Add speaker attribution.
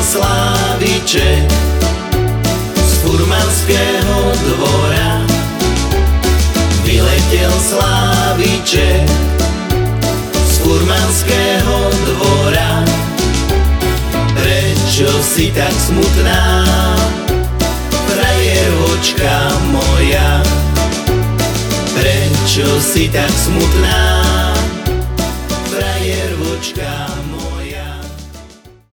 Speaker 1: Sláviček z furmanského dvora. Vyletel Sláviček z furmanského dvora. Prečo si tak smutná, frajeročka moja? Prečo si tak smutná,